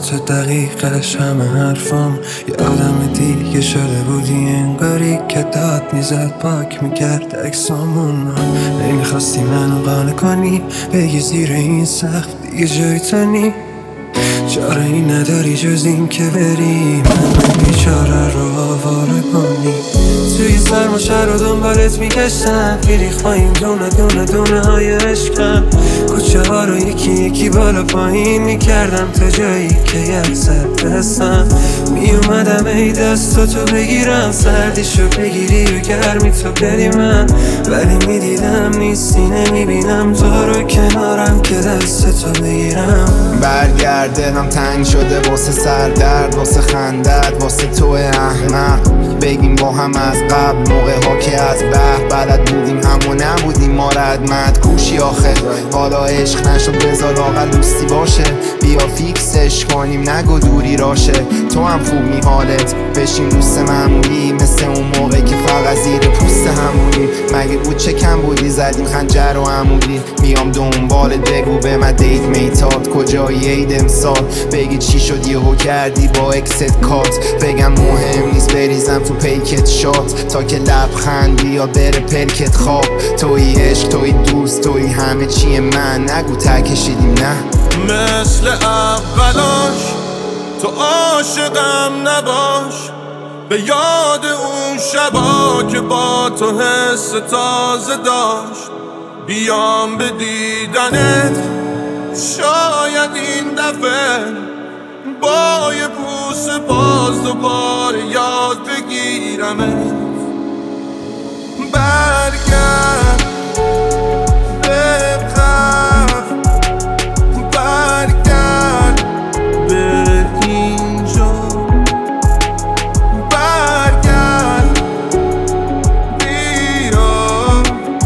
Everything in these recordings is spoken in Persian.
واسه دقیقش همه حرفام یه آدم دیگه شده بودی، انگاری که داد میزد پاک میکرد اکسامون. نمیخواستی منو قانع کنی، بگی زیر این سقف دیگه جای تو نی. چاره ای نداری جز این که بری من بیچاره رو آواره کنی. توی سرما شهر رو دنبالت میگشتم، میریخ پایین دونه دونه دونه های عشقم. کوچه ها رو یکی یکی بالا پایین میکردم تا جایی که یک سر دستم. میومدم ای دستاتو بگیرم، سردیشو بگیری و گرمی تو بدی من. ولی میدیدم نیستی، نمیبینم تو رو کنارم که دستتو بگیرم. برگرده هم تنگ شده واسه سردرد، واسه خندت، واسه تو احمق. بگیم با هم از قبل، موقع ها که از بلد بودیم اما نبودیم ما ردمت کوشی آخه. حالا عشق نشد بذار لااقل دوستی باشه، بیا فیکسش کنیم نگو دوری راشه. تو هم خوب می حالت بشیم دوست معمولی، مثل اون موقع که فقط زیر پوست همونی. مگه بود چه کم بودی زدیم خنجر و عمودی. میام دنبالت بگو به من دیت میتاد کجایی عید امسال. بگی چی شد یهو کردی با اکست کات، بگم مهم نیست بریزم تو پیکت شات تا که لبخند یا بره پلکت خواب. توی عشق، توی دوست، توی همه چی من، نگو ته کشیدیم نه. مثل اولاش تو عاشقم نباش، به یاد اون شبا که با تو حس تازه داشت. بیام به دیدنت شاید این دفعه با یه بوس باز دوباره یاد بگیرمت. برگرد بخف، برگرد به اینجا، برگرد بیا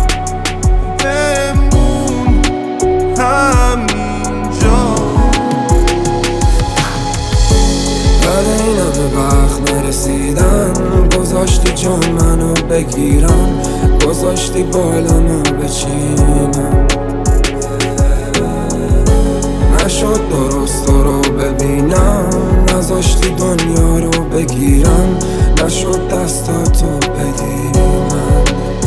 بمون همینجا. بعد اینا به وقت نرسیدم، گذاشتی جان منو بگیرم، گذاشتی بالمو بچینم. نشد درست تو رو ببینم، نذاشتی دنیا رو بگیرم، نشد دستاتو بدی من.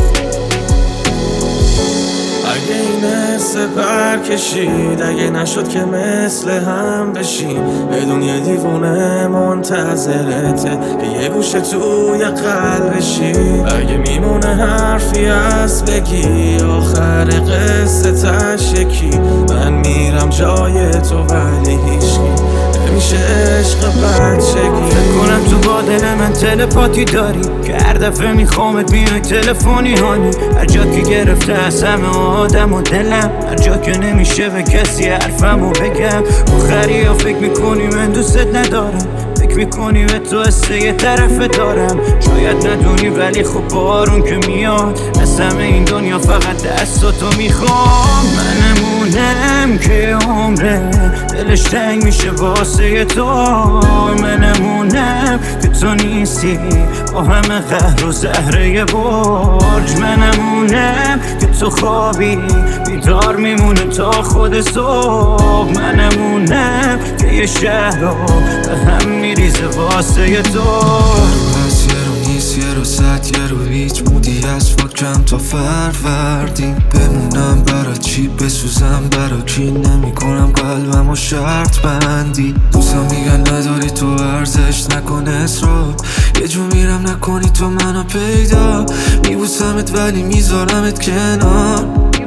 اگه این حس پر کشید، اگه نشد که مثل هم بشیم، بدون یه دیوونه منتظرته که یه گوشه توی قلبشی. اگه میمونه حرفی از بگی، آخر قصه تشکی. من میرم جای تو ولی هیچکی نمیشه عشق بچگی. فکر کنم تو با دل من تلپاتی داری که هر دفعه میخوامت میای تلفنی هانی. هر جا که گرفته از همه آدم و دلم، هر جا که نمیشه به کسی حرفمو بگم. آخری ها فکر میکنی من دوستت ندارم، فکر میکنی به تو حسه یه طرف دارم. شاید ندونی ولی خب بارون که میاد، از همه این دنیا فقط دستاتو میخوام. منمونم که عمره دلش تنگ میشه واسه تو، منمونم که تو نیستی با همه قهر و زهره برج. منمونم که تو خوابی بیدار میمونه تا خود صبح. منمونم که یه شهر رو به هم میریزه واسه تو. از یه رو نیست، یه رو صد، یه رو هیچ. مودی از فکرم تا فروردین، بمونم برا چی، بسوزم برا کی. نمی کنم قلبم و شرط بندی. دوستم میگن نداری تو ارزش، نکن اصرار. یه جو میرم نکنی تو منو پیدا. میبوسمت ولی میذارمت کنار.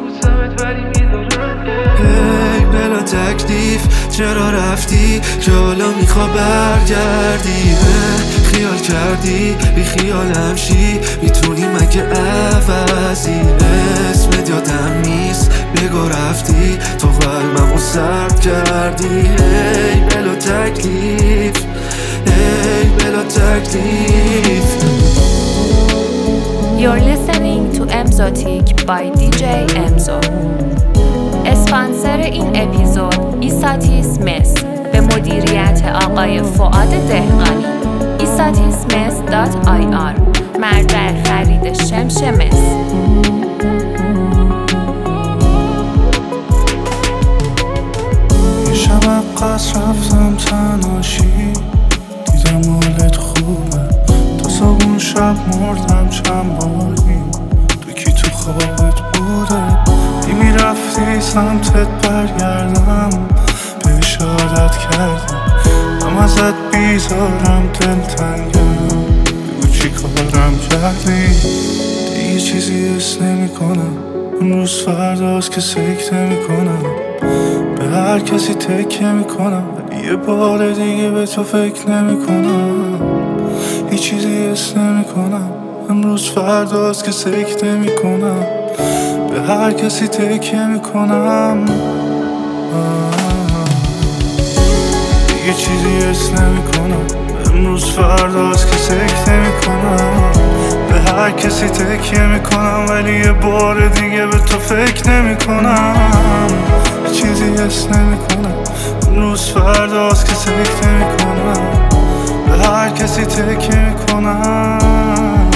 هی بلا تکلیف چرا رفتی که حالا میخوا برگردی؟ خیال کردی بی خیالم شی، میتونی مگه عوضی؟ اسمت یادم نیست بگو رفتی، تو قلبمو سرد کردی. هی بلا تکلیف، هی بلا تکلیف. You're listening to Emzotic by DJ Emzo. اسپانسر این اپیزود ایساتیس مس به مدیریت آقای فؤاد دهقانی. isatismes.ir مرجع خرید شمش مس. یه شب رقص رفتم تناشی، دیدم حالت خوبه، تا صبح شب مردم چند باری. تو کی تو خوابت بوده؟ میرفتی سمتت برگردم، بهش عادت کردم، هم ازت بیزارم دلتنگم. بگو چی کارم کردی؟ دیگه چیزی حس نمی کنم، امروز فرداست که سکته می کنم، به هر کسی تکیه می کنم، ولی یه بار دیگه به تو فکر نمی کنم. هیچ چیزی حس نمی کنم، امروز فرداست که سکته می کنم، به هر کسی تکیه می کنم. دیگه چیزی حس نمی کنم، امروز فرداست که سکته می کنم، به هر کسی تکیه می کنم، ولی یه بار دیگه به تو فکر نمی کنم. چیزی حس نمی کنم، امروز فرداست که سکته می کنم، به هر کسی تکیه می کنم.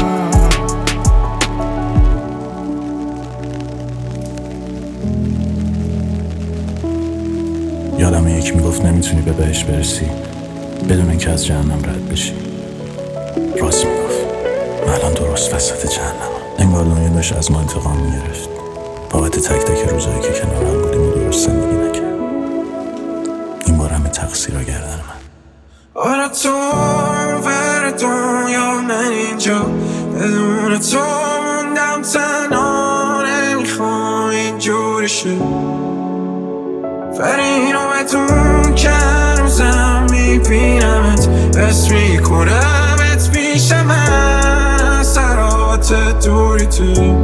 یادم یکی میگفت نمیتونی به بهش برسی بدون اینکه از جهنم رد بشی. راست میگفت. من الان درست وسط جهنم. انگار دنیا داشت از ما انتقام میگرفت بابت تک تک روزایی که کنار هم بودیم و درست زندگی نکرد. این بار همه تقصیرها گردن من. آره تو ور دنیا، من اینجا بدون تو موندم تنها، نمیخوام اینجوری شه. فرینو بدون که هنوزم میبینمت، بس میکنمت پیشم، سرات دوری تو.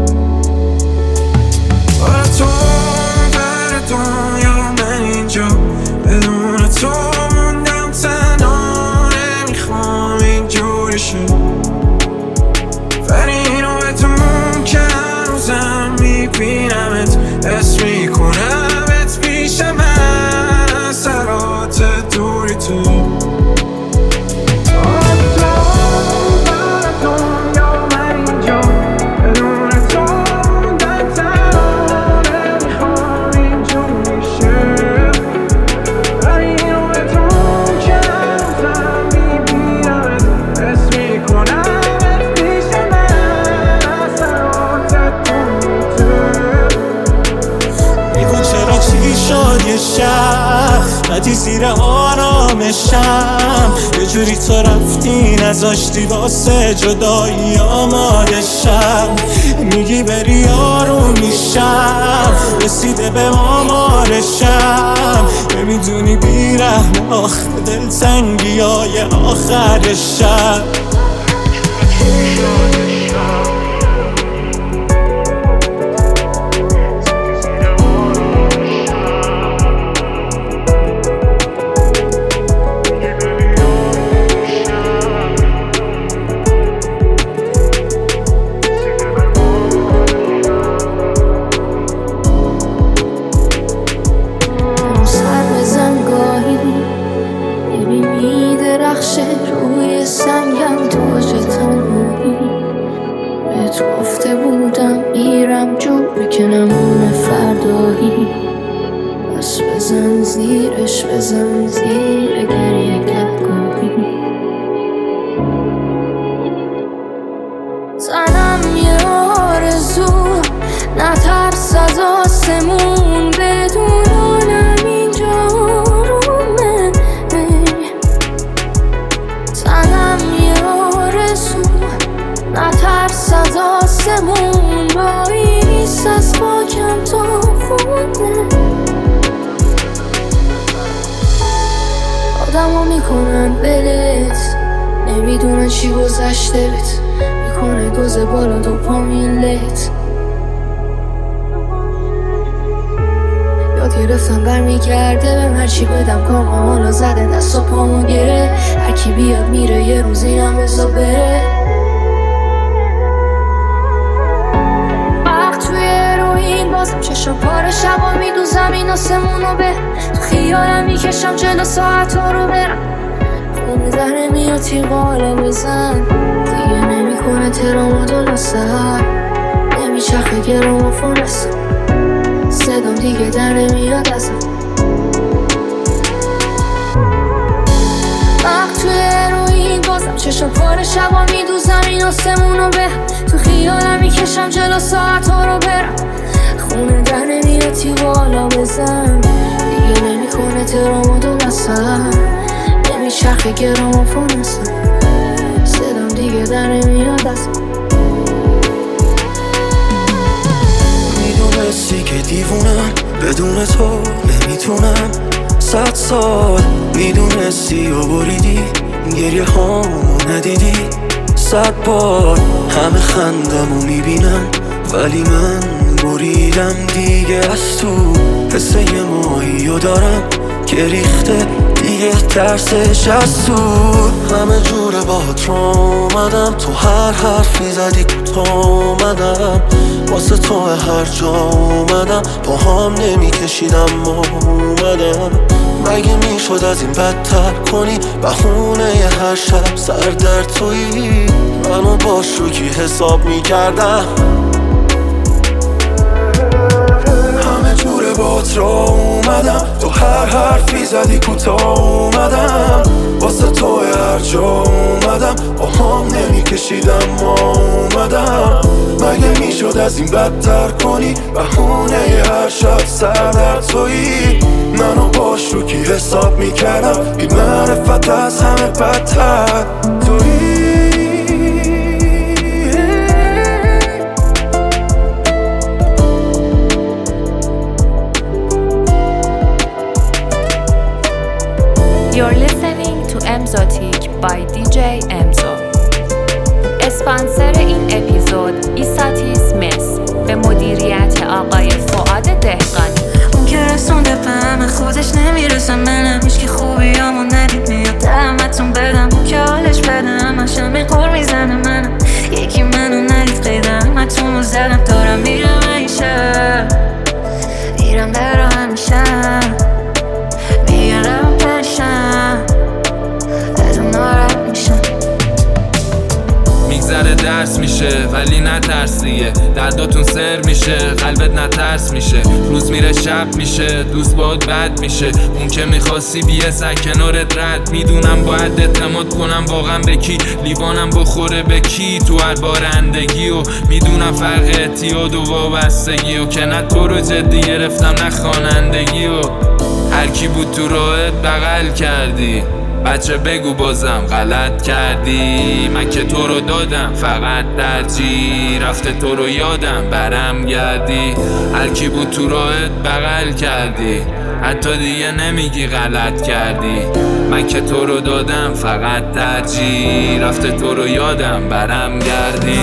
آره تو ور دنیا، من اینجا بدون تو موندم تنها، نمیخوام اینجوری شه. فرینو بدون که هنوزم میبینمت، بس میکنمت پیشم، سرات دوری تو. ندی زیر آرامشم، یه جوری تو رفتی نذاشتی واسه جدایی آمادشم. میگی بری آروم میشم، رسیده به آمارشم، نمیدونی بیرحم آخر دلتنگی های آخر شب. روی سنگم تاج تنهایی، بهت گفته بودم میرم جو بکنم اون فردایی، بس بزن زیرش، بزن زیر گریه گهگاهی. زنم یه آرزو، نترس از آسمون، بدونم اینجا آرومه. زنم یه آرزو، نترس از آسمون، بایی نیست از خاکم تا خونه. آدمو میکنن بلت، نمیدونن چی گذشته بت، میکنه دوز بالا دوپامین لت. یاد گرفتم برمیگرده بهم هرچی بدم، کارم حالا زده دست و پامو گره. هرکی بیاد میره، یه روزی هم بزا بره. وقت توی روین بازم چشم پاره، شبا میدوزم این آسمونو به تو خیالم میکشم جلو ساعت ها رو برم. خونه در میاد تیغا حالا بزن، دیگه نمیکنه ترامادول و سهر، نمیچرخه گرامافون هستم، صدام دیگه در نمیاد ازم. چشم پاره شبا میدوزم این آسمونو به تو خیالم میکشم جلو ساعت ها رو برم خونه در نمیاد تیوالا بزن دیگه نمیکنه ترامادول اصلا نمیچرخه گرامافون اصلا صدام دیگه در نمیاد اصلا میدونستی که دیوونم بدون تو نمیتونم 100 سال میدونستی و بریدی گریه هامو ندیدی 100 بار همه خندمو میبینن ولی من بریدم دیگه از تو حس یه ماهیو دارم که ریخته دیگه ترسش از تو همه جوره باهات اومدم تو هر حرفی زدی کوتاه اومدم واسه تو هر جا اومدم پاهام نمیکشیدم اومدم مگه میشد از این بدتر کنی بهونه هر شب سر در تویی منو باش رو کی حساب میکردم همه جوره باهات را اومدم تو هر حرفی زدی کوتاه اومدم واسه تو هر جا اومدم پاهام نمیکشیدم اومدم مگه میشد از این بدتر کنی بهونه هر شب سر در تویی منو باش رو کی حساب میکردم بی معرفت از همه بدتر تویی You're listening to Emzotic by DJ Emzo. اسپانسر این اپیزود ایساتیس مس به مدیریت آقای فؤاد دهقانی. اون که رسونده به همه خودش نمیرسم منم هیچکی خوبیامو ندید میاد دهمتون بدم اون که حالش بده همش همه قور میزنه منم یکی منو ندید قیده همتون رو زدم دارم میرم همیشه میرم در رو همیشه میگرم پریشم از اون ناراحت میشم میگذره درس میشه ولی نترسیه درداتون سر میشه قلبت نترس میشه روز میره شب میشه دوست باید بد میشه اون که میخواستی بیه سر کنارت رد میدونم باید اعتماد کنم واقعا به کی لیوانم بخوره به کی تو هر بارندگی و میدونم فرق اعتیاد و وابستگی و که نه تو رو جدی گرفتم نه خوانندگی و هر کی بود تو راهت بغل کردی بچه بگو بازم غلط کردی من که تو رو دادم فقط درجی رفته تو رو یادم برم گردی هر کی بود تو راهت بغل کردی حتی دیگه نمیگی غلط کردی من که تو رو دادم فقط درجی رفته تو رو یادم برم گردی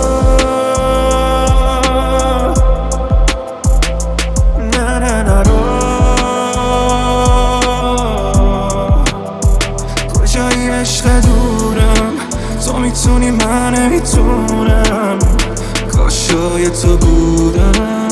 عشق دورم تو میتونی من نمیتونم کاشای تو بودم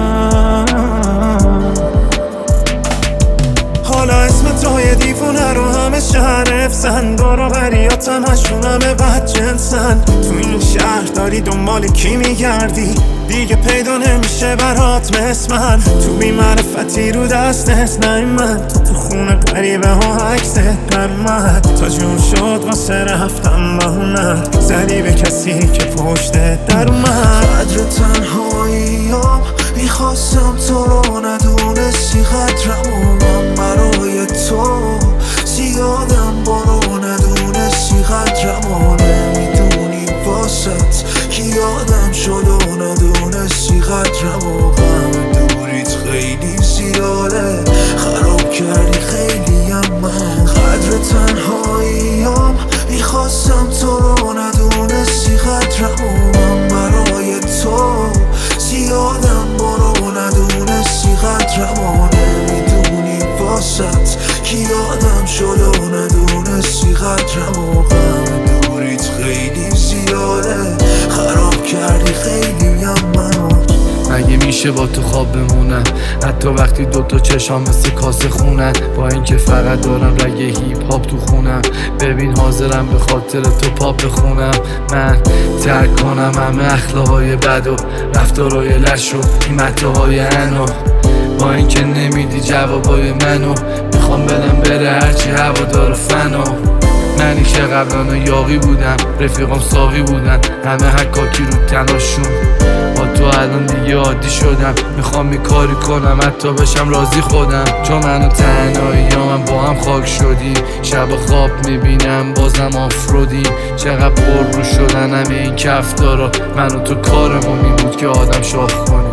حالا اسم توی دیوونه رو همه شهر افزن داروبریات همشون همه بد جنسن تو این شهر داری دنبال کی میگردی دیگه پیدا نمیشه برات مثل من تو بی معرفتی رو دست نست من تو خونه قریبه ها عکست برمد تا جون شد واسه رفتم بهونت زدی به کسی که پشتت در اومد قدر تنهاییام میخواستم تو رو ندونستی قدرم و من برای تو زیادم برو ندونستی قدرم و نمیدونی واسط که یادم شد و ندونستی قدرم و غم دوریت خیلی زیاده خراب کردی خیلی من قدر تنهاییام میخواستم تو رو ندونستی قدرم و من برای تو زیادم برو ندونستی قدرم و نمیدونی واسط که یادم شد و ندونستی قدرم و غم دوریت خیلی زیاده خراب کردی خیلی منو مگه میشه با تو خواب بمونم حتی وقتی دوتا چشام مثل کاسه خونن با اینکه فقط دارم رگ هیپ هاپ تو خونم ببین حاضرم به خاطر تو پاپ بخونم من ترک کنم همه اخلاقای بد و رفتارای لش و این متاهای انو با اینکه نمیدی جوابای منو میخوام بدم بره هرچی هوا داره فنو منی که که قبلا یاقی بودم، رفیقام ساقی بودن، همه حکاکی رو تناشون. با تو الان دیگه عادی شدم، میخوام یه کاری کنم حتی بشم راضی خودم. چون من و تنهاییام با هم خاک شدیم، شب خواب میبینم بازم آفرودیم. چقدر پر رو شدن همه این کفتارا، من و تو کارمون این بود که آدم شاخ کنیم.